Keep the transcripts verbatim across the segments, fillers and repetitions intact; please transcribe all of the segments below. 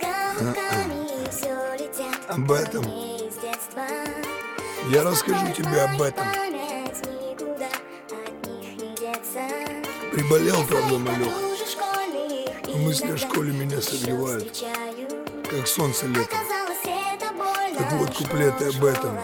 Об этом я расскажу тебе об этом. Приболел, правда, малек, но мысли о школе меня согревают, как солнце летом. Так вот куплеты об этом.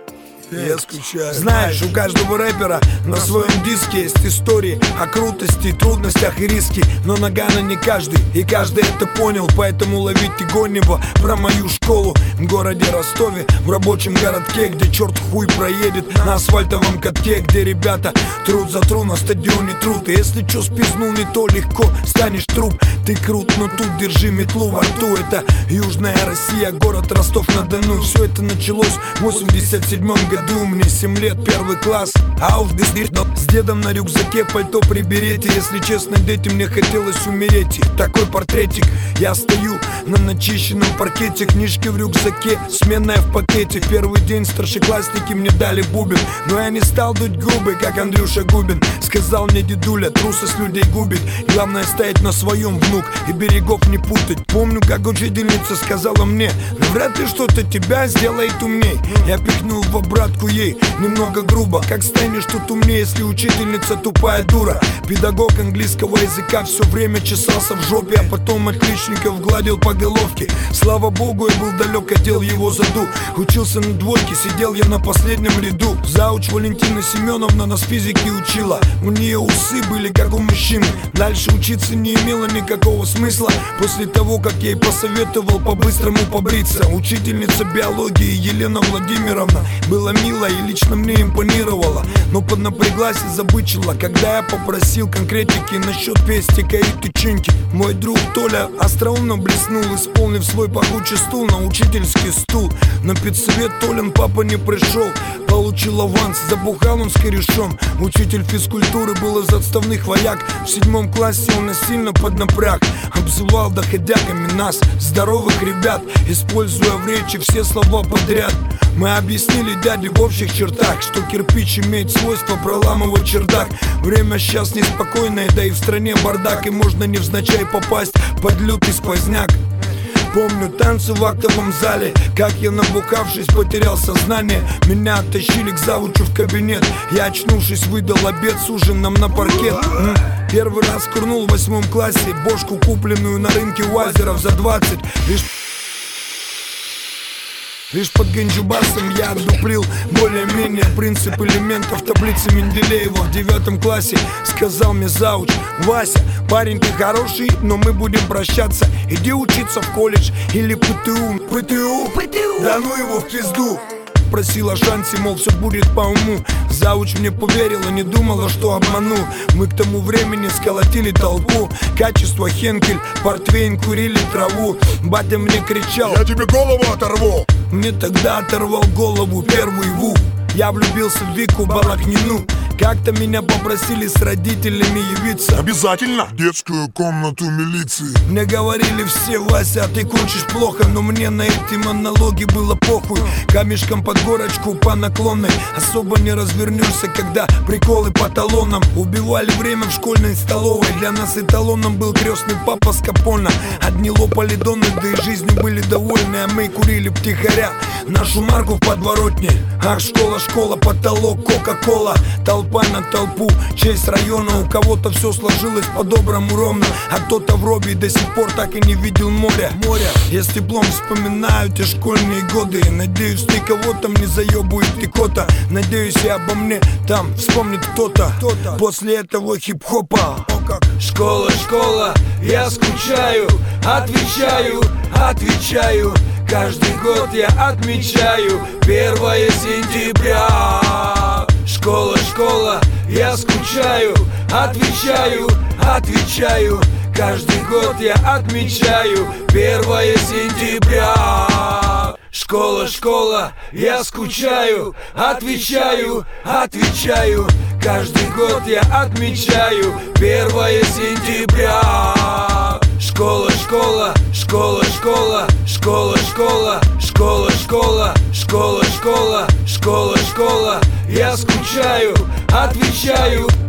Я скучаю. Знаешь, у каждого рэпера на своем диске есть истории о крутости, трудностях и риски. Но Нагано не каждый, и каждый это понял. Поэтому ловите гонево про мою школу в городе Ростове, в рабочем городке, где черт хуй проедет на асфальтовом катке, где ребята труд за труд на стадионе труд. И если чё спизнул не то легко, станешь труп. Ты крут, но тут держи метлу во рту. Это Южная Россия, город Ростов-на-Дону. Все это началось в восемьдесят седьмом году. Мне семь лет, первый класс, а уж с дедом на рюкзаке пальто при берете. Если честно, дети, мне хотелось умереть. И такой портретик, я стою на начищенном паркете, книжки в рюкзаке, сменная в пакете. Первый день старшеклассники мне дали бубен, но я не стал дуть губы, как Андрюша Губин. Сказал мне дедуля, трусость людей губит. Главное стоять на своем, внук, и берегов не путать. Помню, как учительница сказала мне: ну вряд ли что-то тебя сделает умней. Я пихнул в обратку ей немного грубо: как станешь тут умнее, если учительница тупая дура? Педагог английского языка все время чесался в жопе, а потом отличников гладил по головке. Слава богу, я был далек от дел его заду. Учился на двойке, сидел я на последнем ряду. Зауч Валентина Семеновна нас физики учила. У нее усы были как у мужчины. Дальше учиться не имело никакого смысла, после того, как я ей посоветовал по-быстрому побриться. Учительница биологии Елена Владимировна была милая и лично мне импонировала, но поднапряглась и забычила, когда я попросил конкретики насчет пестика и тычинки. Мой друг Толя остроумно блеснул, исполнив свой пахучий стул на учительский стул. На педсовет Толин папа не пришел, получил аванс, забухал он с корешом. Учитель физкультуры был из отставных вояк. В седьмом классе он нас сильно поднапряг, обзывал доходягами нас, здоровых ребят, используя в речи все слова подряд. Мы объяснили дяде в общих чертах, что кирпич имеет свойство проламывать чердак. Время сейчас неспокойное, да и в стране бардак, и можно невзначай попасть под лютый сквозняк. Помню танцы в актовом зале, как я, набухавшись, потерял сознание. Меня оттащили к завучу в кабинет. Я, очнувшись, выдал обед с ужином на паркет. М-м. Первый раз курнул в восьмом классе бошку, купленную на рынке Уазеров за двадцать. Лишь Лишь под Ганджубасом я отдуплил более-менее принцип элементов таблицы Менделеева. В девятом классе сказал мне зауч: Вася, парень, ты хороший, но мы будем прощаться. Иди учиться в колледж или ПТУ. ПТУ? ПТУ? Да ну его в пизду. Просил о шансе, мол, все будет по уму. Зауч мне поверила, не думала, что обману. Мы к тому времени сколотили толпу. Качество Хенкель, портвейн, курили траву. Батя мне кричал: я тебе голову оторву. Мне тогда оторвал голову первый ву. Я влюбился в Вику Балахнину. Как-то меня попросили с родителями явиться. Обязательно в детскую комнату милиции. Мне говорили все: Вася, ты кончишь плохо. Но мне на эти монологи было похуй. Камешком под горочку по наклонной особо не развернешься, когда приколы по талонам. Убивали время в школьной столовой. Для нас эталоном был крестный папа с Капона. Одни лопали доны, да и жизнью были довольны, а мы курили втихаря нашу марку в подворотне. Ах, школа, школа, потолок, кока-кола. Толпа на толпу, честь района. У кого-то все сложилось по-доброму ровно, а кто-то в робе до сих пор так и не видел моря. Моря. Я с теплом вспоминаю те школьные годы. Надеюсь, никого там не заебует икота. Надеюсь, и обо мне там вспомнит кто-то, кто-то после этого хип-хопа. О, как. Школа, школа, я скучаю. Отвечаю, отвечаю. Каждый год я отмечаю первое сентября. Школа, школа, я скучаю. Отвечаю, отвечаю. Каждый год я отмечаю первое сентября. Школа, школа, я скучаю. Отвечаю, отвечаю. Каждый год я отмечаю первое сентября. Школа, школа, школа, школа, школа, школа, школа, школа, школа, школа, школа, школа, я скучаю, отвечаю.